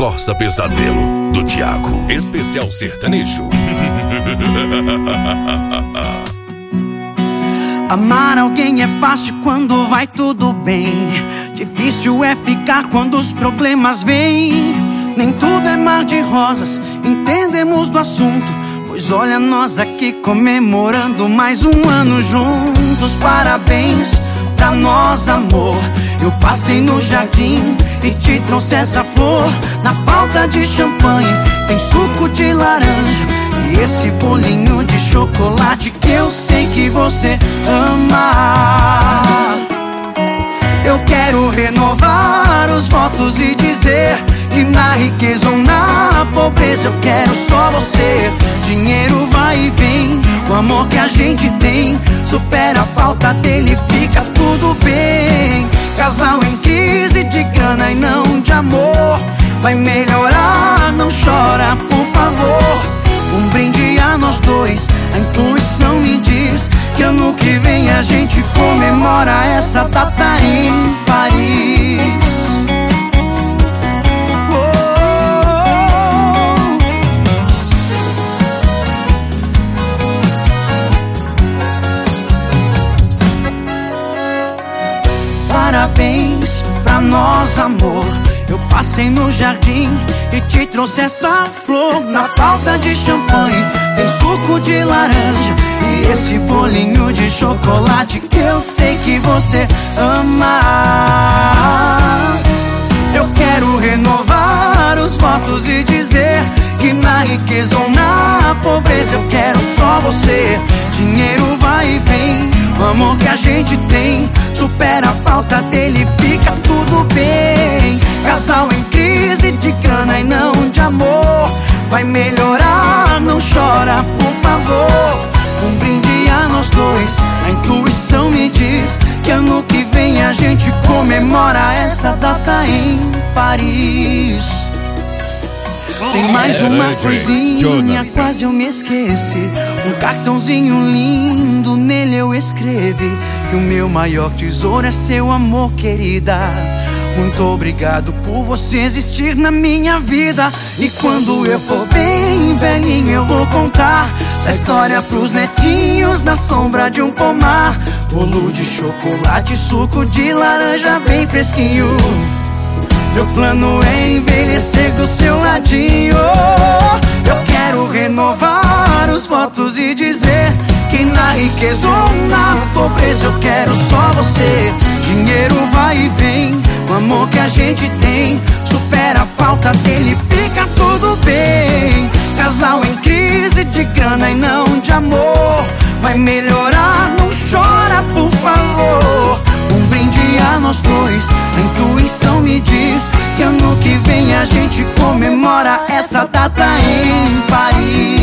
Corsa Pesadelo, do Thiago. Especial sertanejo. Amar alguém é fácil quando vai tudo bem. Difícil é ficar quando os problemas vêm. Nem tudo é mar de rosas, entendemos do assunto. Pois olha nós aqui comemorando mais um ano juntos. Parabéns pra nós, amor. Eu passei no jardim e te trouxe essa flor. Na falta de champanhe tem suco de laranja e esse bolinho de chocolate que eu sei que você ama. Eu quero renovar os votos e dizer que na riqueza ou na pobreza eu quero só você. Dinheiro vai e vem, o amor que a gente tem supera a falta dele, fica tudo bem. Casal em crise de grana e não de amor, vai melhorar, não chora, por favor. Um brinde a nós dois, a intuição me diz que ano que vem a gente comemora essa data em Paris. Parabéns pra nós, amor. Eu passei no jardim e te trouxe essa flor. Na falta de champanhe tem suco de laranja e esse bolinho de chocolate que eu sei que você ama. Eu quero renovar os votos e dizer que na riqueza ou na pobreza eu quero só você. Dinheiro vai e vem, o amor que a gente tem supera a falta dele, fica tudo bem. Casal em crise de grana e não de amor, vai melhorar, não chora, por favor. Um brinde a nós dois, a intuição me diz que ano que vem a gente comemora essa data em Paris. Tem mais uma coisinha, quase eu me esqueci. Um cartãozinho lindo, nele eu escrevi que o meu maior tesouro é seu amor, querida. Muito obrigado por você existir na minha vida. E quando eu for bem velhinho eu vou contar essa história pros netinhos na sombra de um pomar. Bolo de chocolate, suco de laranja bem fresquinho. Meu plano é envelhecer do seu ladinho. Eu quero renovar os votos e dizer que na riqueza ou na pobreza eu quero só você. Dinheiro vai e vem, o amor que a gente tem supera a falta dele, fica tudo bem. Casal em crise de grana e não de amor, vai melhorar, não chora, por favor. Um brinde a nós dois, a intuição me diz que ano que vem a gente comemora essa data em Paris.